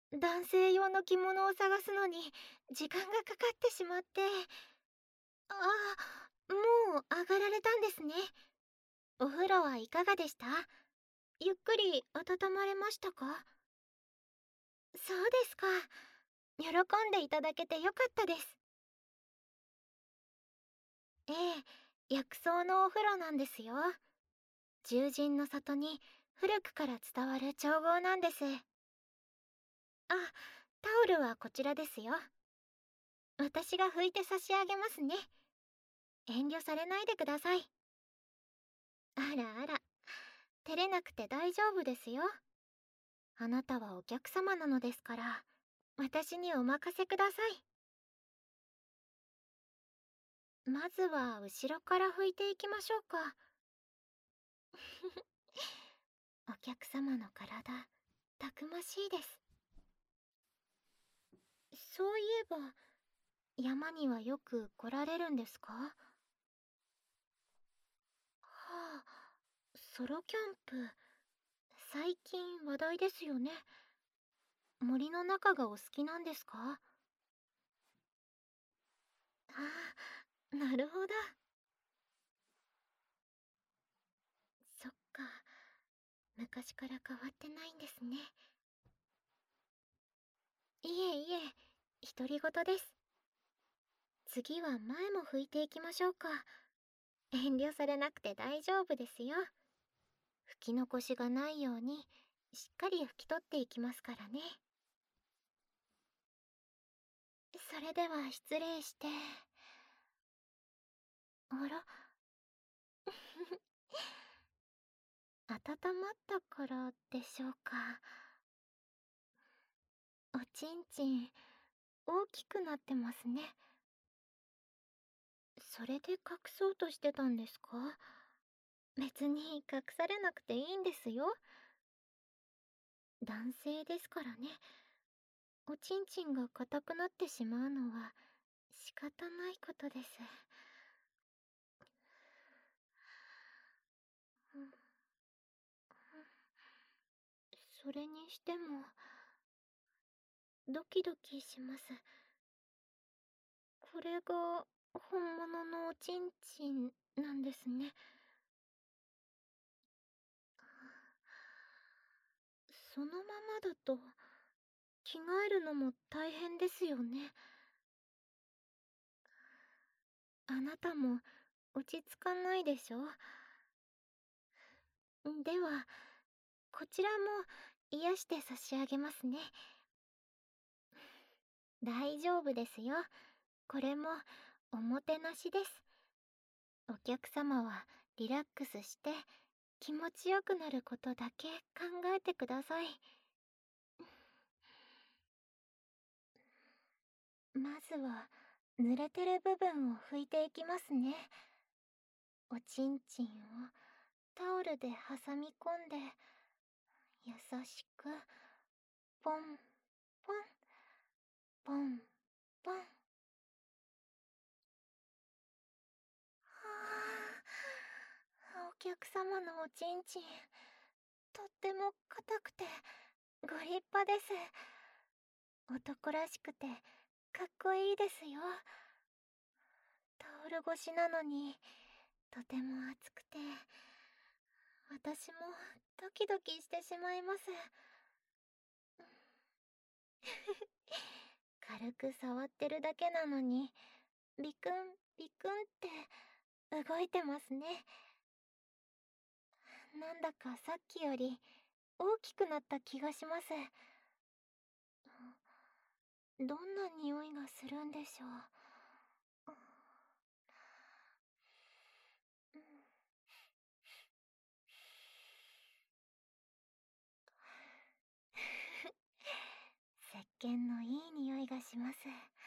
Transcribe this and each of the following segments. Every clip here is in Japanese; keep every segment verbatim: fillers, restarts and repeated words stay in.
男性用の着物を探すのに時間がかかってしまって。ああ、もう上がられたんですね。お風呂はいかがでした？ゆっくり温まれましたか？そうですか。喜んでいただけてよかったです。ええ、薬草のお風呂なんですよ。獣人の里に古くから伝わる調合なんです。あ、タオルはこちらですよ。私が拭いて差し上げますね。遠慮されないでください。あらあら、照れなくて大丈夫ですよ。あなたはお客様なのですから、私にお任せください。まずは後ろから拭いていきましょうか。お客様の体、たくましいです。そういえば、山にはよく来られるんですか？はあ、ソロキャンプ、最近話題ですよね。森の中がお好きなんですか？ああ、なるほど。そっか、昔から変わってないんですね。いえいえ、独り言です。次は前も拭いていきましょうか。遠慮されなくて大丈夫ですよ。拭き残しがないように、しっかり拭き取っていきますからね。それでは失礼して。あら、温まったからでしょうか。おちんちん、大きくなってますね。それで隠そうとしてたんですか？別に隠されなくていいんですよ。男性ですからね。おちんちんが硬くなってしまうのは仕方ないことです。うん、それにしてもドキドキします。これが本物のおちんちんなんですね。そのままだと着替えるのも大変ですよね。あなたも落ち着かないでしょ？では、こちらも癒して差し上げますね。大丈夫ですよ。これもおもてなしです。お客様はリラックスして気持ちよくなることだけ考えてください。まずは濡れてる部分を拭いていきますね。おちんちんをタオルで挟み込んで優しくポンポンポンポン。はあ、お客様のおちんちん、とっても硬くてご立派です。男らしくてかっこいいですよ。タオル越しなのにとても熱くて、私もドキドキしてしまいます。軽く触ってるだけなのにビクンビクンって動いてますね。なんだかさっきより大きくなった気がします。どんな匂いがするんでしょう。石鹸のいい匂いがします。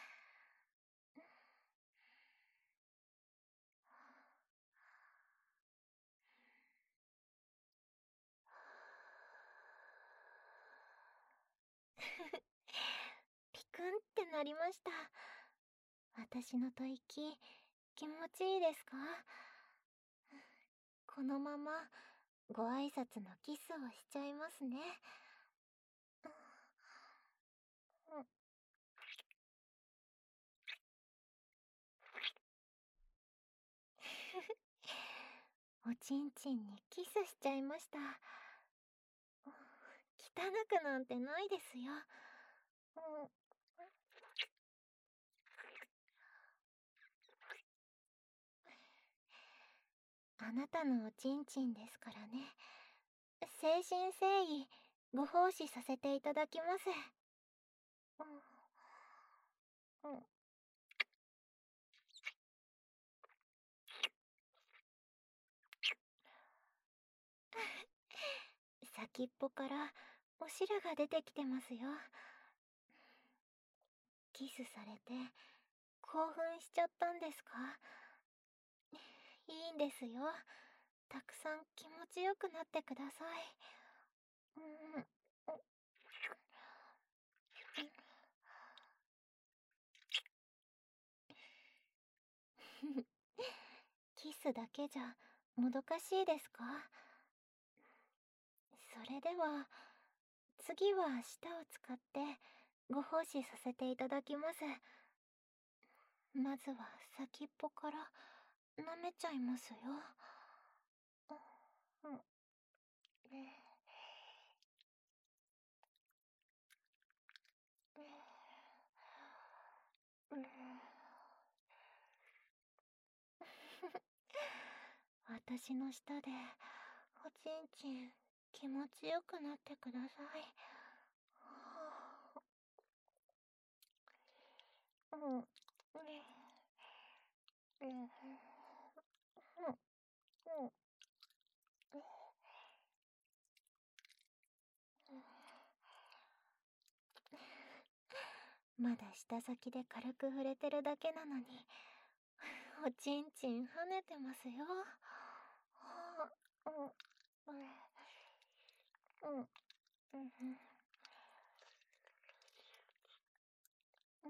ピクンってなりました。私の吐息、気持ちいいですか？このままご挨拶のキスをしちゃいますね。 おちんちんにキスしちゃいました。汚くなんてないですよ。うん、あなたのおちんちんですからね。誠心誠意ご奉仕させていただきます。うん、うん、先っぽからお汁が出てきてますよ。キスされて興奮しちゃったんですか？いいんですよ。たくさん気持ちよくなってください。うん、キスだけじゃもどかしいですか？それでは次は舌を使ってご奉仕させていただきます。まずは先っぽから舐めちゃいますよ。うん、うん、私の舌でおちんちん気持ちよくなってください。うん、うん、うん、うん、まだ舌先で軽く触れてるだけなのに、おちんちん跳ねてますよ。うん、うん、うん、うん、うん。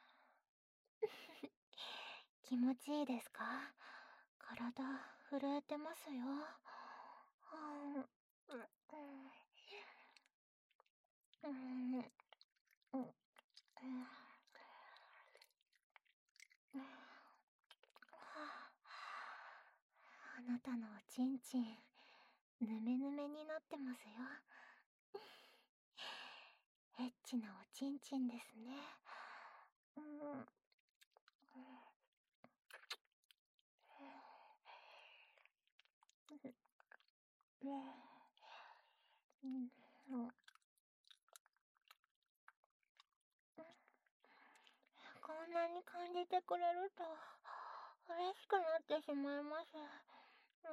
気持ちいいですか？体震えてますよ。うん、うん、うん、うん、うん、あなたのおちんちん、ぬめぬめになってますよ。エッチなおちんちんですね。うん、うん、うん、こんなに感じてくれると嬉しくなってしまいます。うん、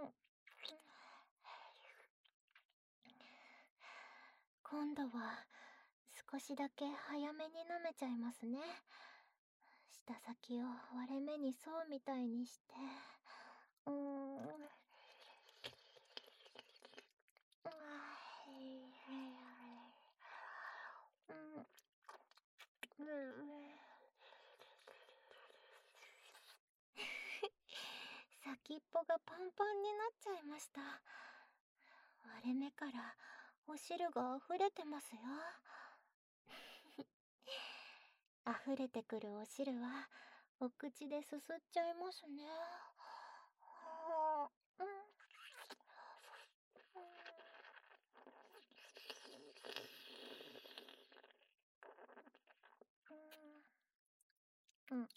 今度は少しだけ早めに舐めちゃいますね。舌先を割れ目に沿うみたいにして。うーん。あー、うん、うん。先っぽがパンパンになっちゃいました。割れ目からお汁が溢れてますよ。溢れてくるお汁はお口ですすっちゃいますね。はあ、うん、うん、うん。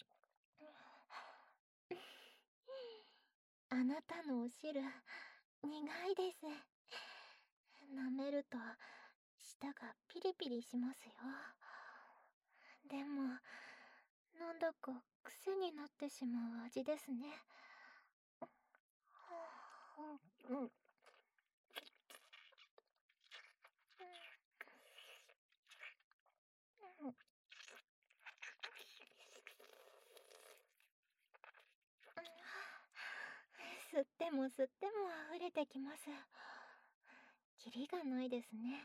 あなたのお汁、苦いです。舐めると舌がピリピリしますよ。でも、なんだか癖になってしまう味ですね。うん、うん、吸っても吸っても溢れてきます。キリがないですね。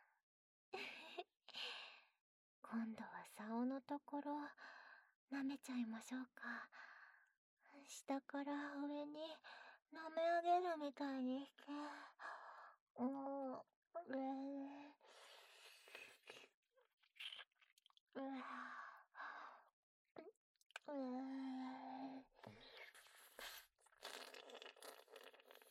今度は竿のところ舐めちゃいましょうか。下から上に舐め上げるみたいにして。うん、うえうう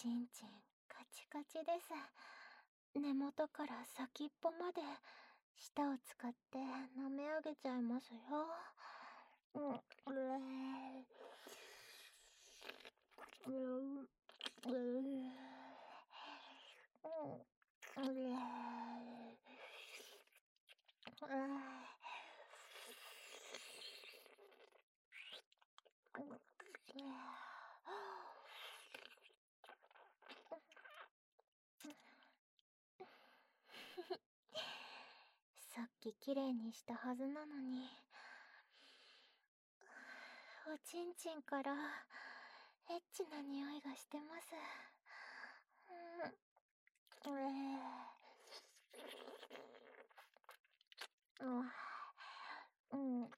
ちんちんカチカチです。根元から先っぽまで舌を使って舐め上げちゃいますよ。うん、ううううううさっききれいにしたはずなのに、おちんちんからエッチな匂いがしてます。うん、ううん、う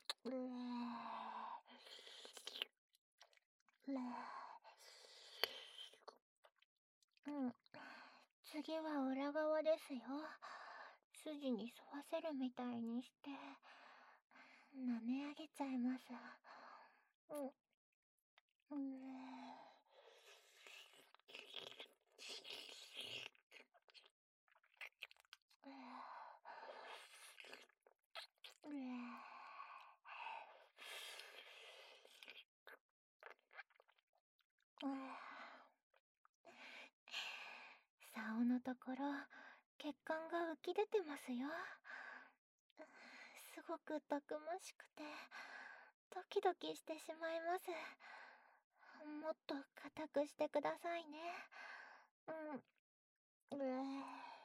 うん、次は裏側ですよ。筋に沿わせるみたいにして舐め上げちゃいます。うん、うん、竿のところ血管が浮き出てますよ。すごくたくましくてドキドキしてしまいます。もっと硬くしてくださいね。うん、うえ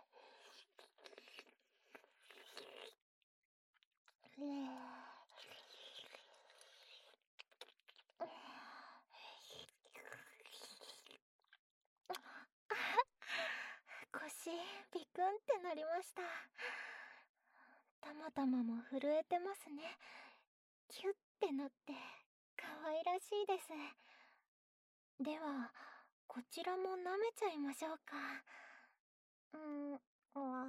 腰ビクンってなりました。たまたまも震えてますね。キュッてなって可愛らしいです。ではこちらも舐めちゃいましょうか。うん、うわ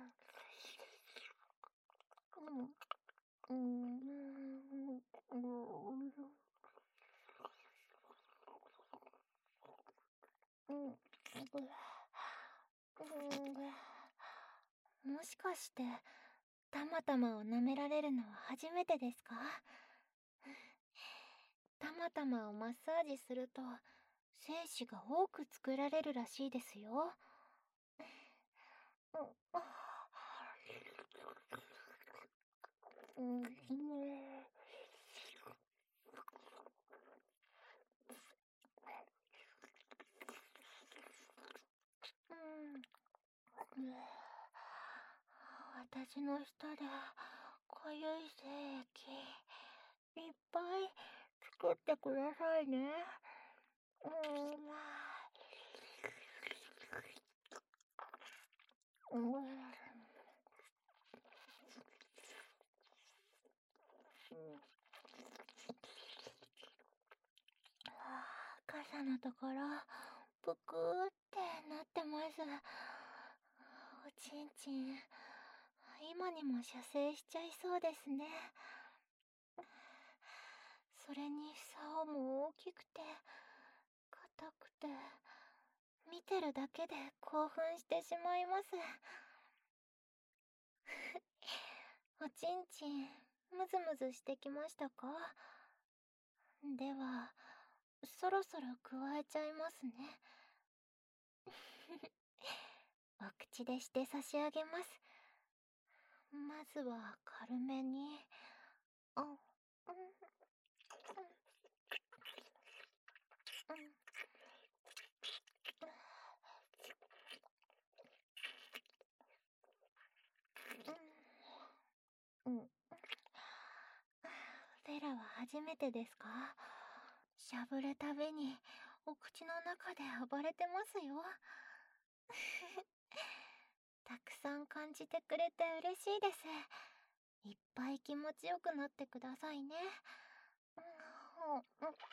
うん、うん、うん、もしかしてたまたまを舐められるのは初めてですか？たまたまをマッサージすると精子が多く作られるらしいですよ。うん、うん、私の舌でかゆい精液いっぱい作ってくださいね。うん、うん、傘のところぷくーってなってます。おちんちん今にも射精しちゃいそうですね。それに竿も大きくて硬くて見てるだけで興奮してしまいます。おちんちんムズムズしてきましたか？ではそろそろ加えちゃいますね。お口でして差し上げます。まずは軽めに。あ、うん、うん、うん、うん、うん。フェラは初めてですか？しゃぶるたびにお口の中で暴れてますよ。たくさん感じてくれて嬉しいです。いっぱい気持ちよくなってくださいね。うん、うん、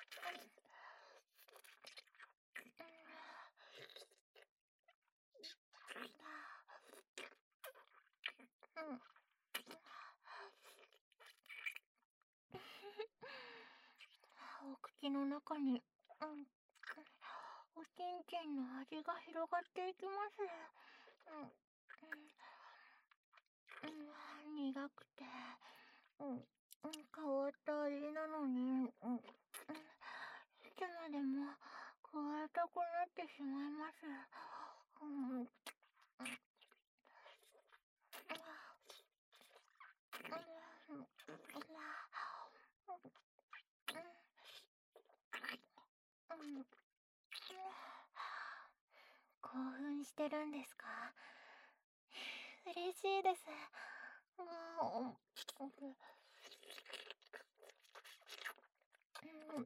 うん、お口の中に、うん、おちんちんの味が広がっていきます。うん、うん、苦くて、うん、うん、変わった味なのに、うん、うん、いつまでも加えたくなってしまいます。うん、うん、うん、興奮してるんですか？嬉しいです。もう、うん、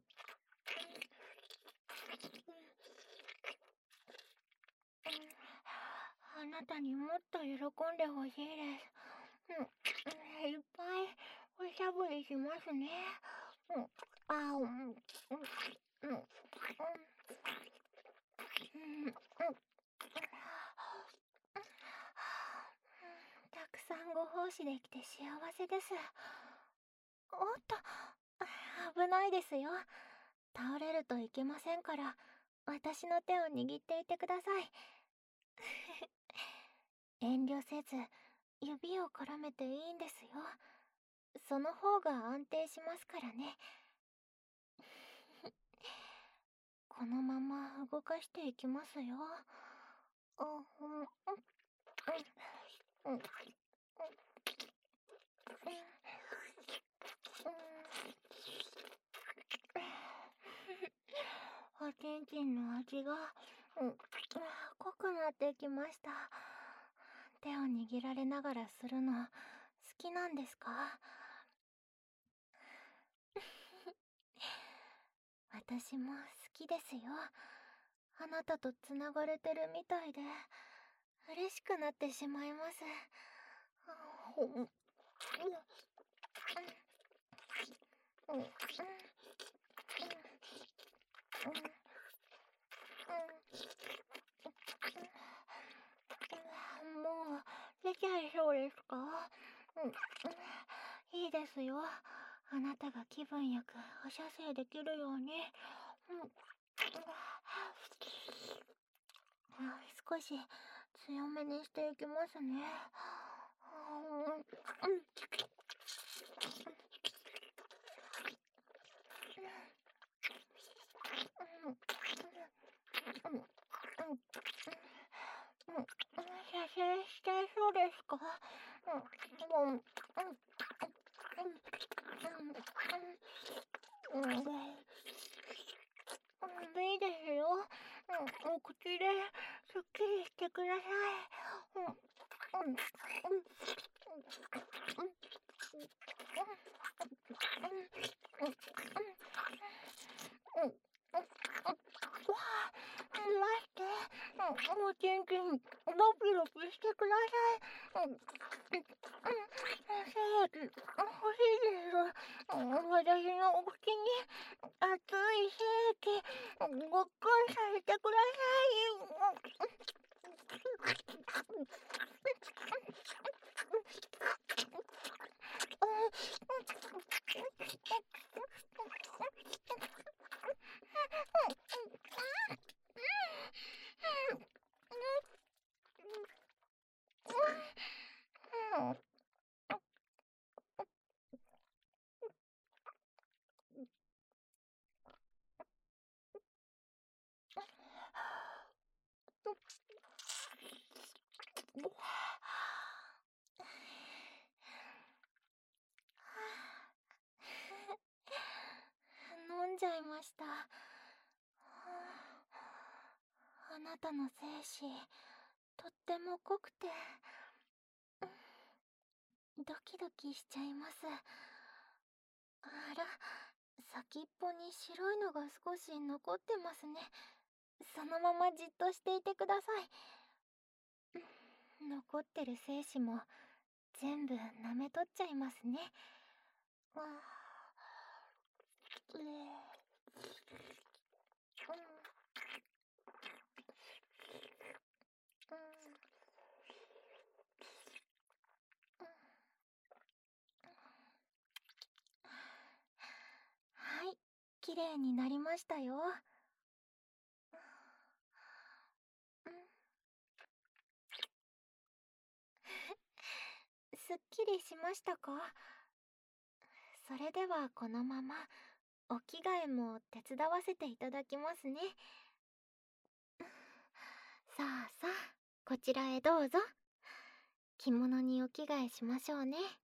あなたにもっと喜んでほしいです。うん、いっぱいおしゃぶりしますね。うん、あ、うん、うん、うん、うん、うん、たくさんご奉仕できて幸せです。おっと、危ないですよ。倒れるといけませんから、私の手を握っていてください。遠慮せず、指を絡めていいんですよ。その方が安定しますからね。このまま動かしていきますよ。あ、うん、うん、うん、うん、おちんちんの味が、うん、濃くなってきました。手を握られながらするの好きなんですか？私も好きですよ。あなたとつながれてるみたいで嬉しくなってしまいます。うん、うん、うん、うん、もう出ちゃいそうですか？うん、いいですよ。あなたが気分よくお射精できるように。うん、少し強めにしていきますね。うん、うん、うん、うん、うん、射精しちゃいそうですか？うん、うん、うん、うん、うん、うん、いいですよ。うん、お口ですっきりしてください。うん、うん、うん、うん、うん、うん、わあ、待って、もう全然ロピロピしてください。うん、うん、精液欲しいです。私のお口に熱い精液ごっくんさせてください。飲んじゃいました。あなたの精子とっても濃くてドキドキしちゃいます。あら、先っぽに白いのが少し残ってますね。そのままじっとしていてください。残ってる精子も全部舐め取っちゃいますね。あー、うん、うん、はい、綺麗になりましたよ。 すっきりしましたか？それではこのままお着替えも手伝わせていただきますね。さあさあ、こちらへどうぞ。着物にお着替えしましょうね。